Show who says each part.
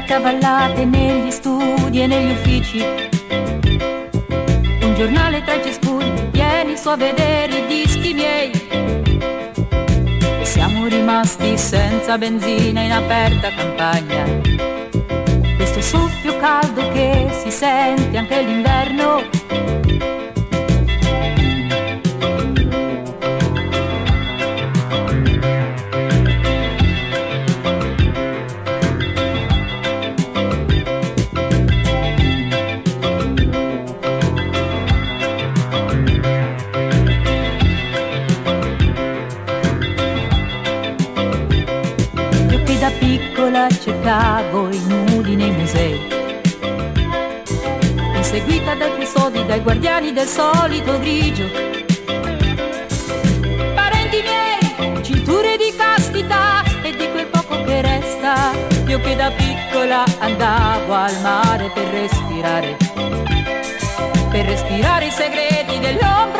Speaker 1: accavallate negli studi e negli uffici, un giornale tra i cespugli, vieni su a vedere i dischi miei. E siamo rimasti senza benzina in aperta campagna, questo soffio caldo che si sente anche l'inverno. Da piccola cercavo i nudi nei musei, inseguita dai custodi, dai guardiani del solito grigio. Parenti miei, cinture di castità e di quel poco che resta. Io che da piccola andavo al mare per respirare i segreti dell'ombra